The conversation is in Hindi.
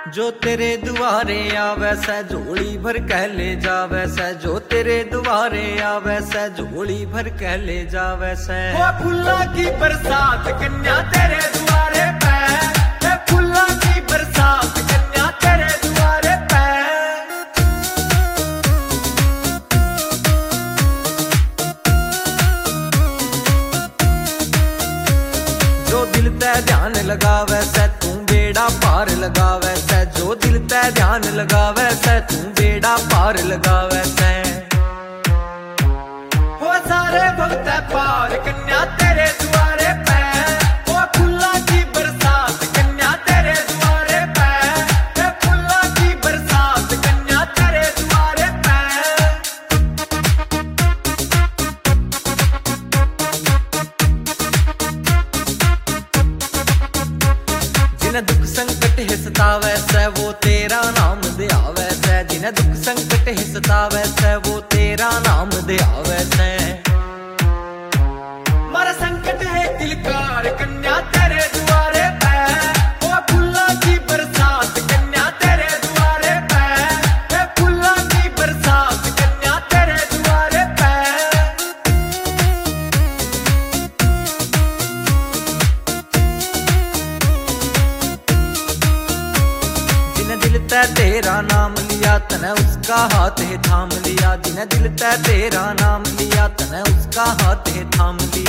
जो तेरे दुआरे आवे सै झोली भर कह ले जावे सै, जो तेरे दुआरे आवे सै झोली भर कह ले जावे सै। वो फुल्ला की बरसात कन्या तेरे दुआरे पे, फुल्ला की बरसात कन्या तेरे दुआरे पे। जो दिल ते ध्यान लगावे सै तू बेड़ा पार लगावे सै, जो दिल ते ध्यान लगावे सै तू बेड़ा पार लगावे सै। वो सारे वक्त पार कन्या तेरे दुआरे पे, वो फुल्ला की बरसात कन्या तेरे दुआरे पे, फुल्ला की बरसात कन्या तेरे दुआरे पे। जिन्हें दुख संकट है सतावे सै वो तेरा नाम दे आवे सै, जिन्हें दुख संकट है सतावे सै वो तेरा नाम दे आवे सै। मारा संकट है दिलकार कन्या तेरे दुआरे पे, वो फुल्ला की बरसात कन्या तेरे दुआरे पे, फुल्ला की बरसात कन्या तेरे दुआरे पे। जिन्हें दिल ते तेरा नाम लिया तने उसका हाथ है थाम लिया, जिन्हें दिल ते तेरा नाम लिया तने उसका हाथ है थाम लिया।